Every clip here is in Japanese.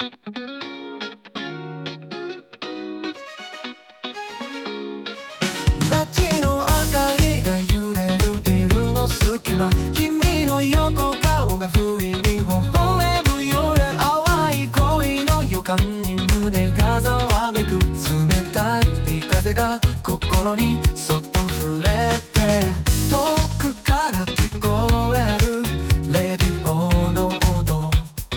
街の明かりが揺れるビルの隙間、君の横顔が不意に微笑む夜、淡い恋の予感に胸がざわめく。冷たい風が心にそっと触れて、遠くから聞こえるレディオの音。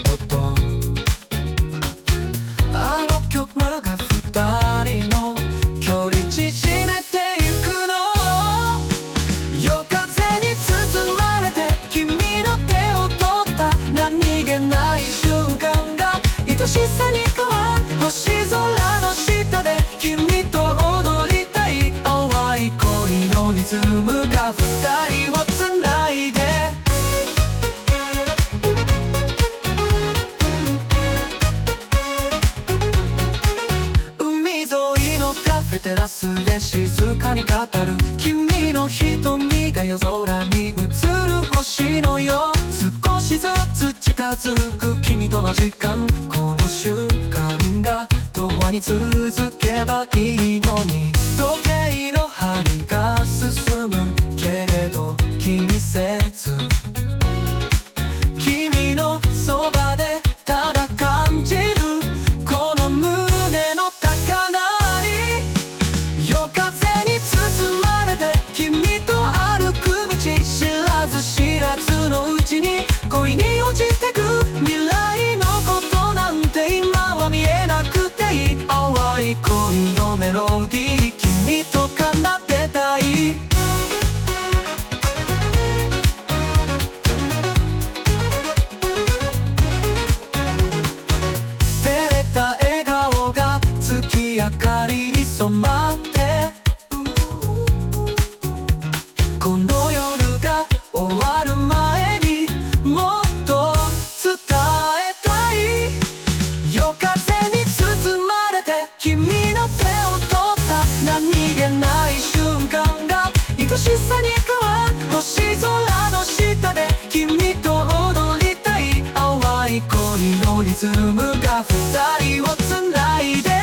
あの曲が二人の距離縮めてゆくの。夜風に包まれて君の手を取った、何気ない瞬間が愛しさに変わる。星空の下で君と踊りたい。淡い恋のリズムが二人をつないで、海沿いのカフェテラスで静かに語る君の瞳が夜空に映る星のよう。少しずつ近づく君との時間、この瞬間が永遠に続けばいいのに。時計の針が進むけれど気にせず、君のそばでただ感じるこの胸の高鳴り。夜風に包まれて君と歩く道、知らず知らずのうちに恋に落ちてく。未来のことなんて今は見えなくていい。淡い恋のメロディー、君と奏でたい。照れた笑顔が月明かりに染まって、この夜が終わる前にもっと伝えたい。夜風に包まれて君の手を取った、何気ない瞬間が愛しさに変わる。星空の下で君と踊りたい。淡い恋のリズムが二人をつないで、